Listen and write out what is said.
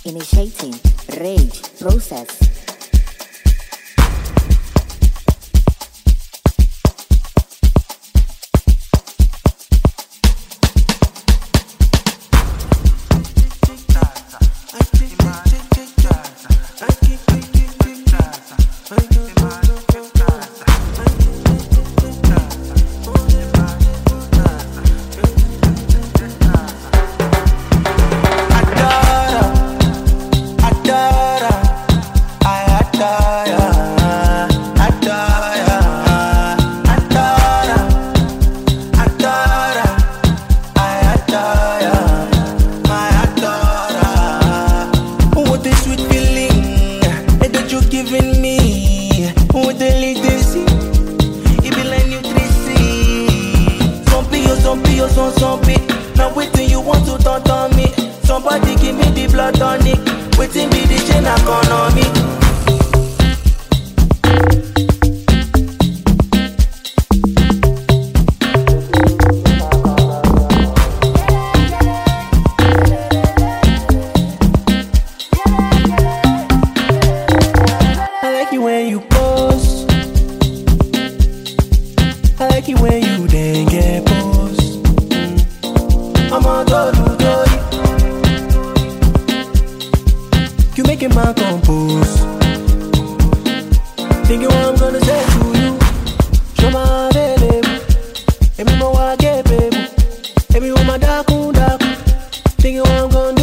Initiating rage process. Now waiting you want to turn on me. Somebody give me the blood tonic. Waiting be the chain economy. I like it when you pose. I like it when you then get pose. I'm on do. You make a man compose. Thinking what I'm gonna say to you. Show my baby. Emi mo wa get baby. Emi wo ma daku. Thinking what I'm gonna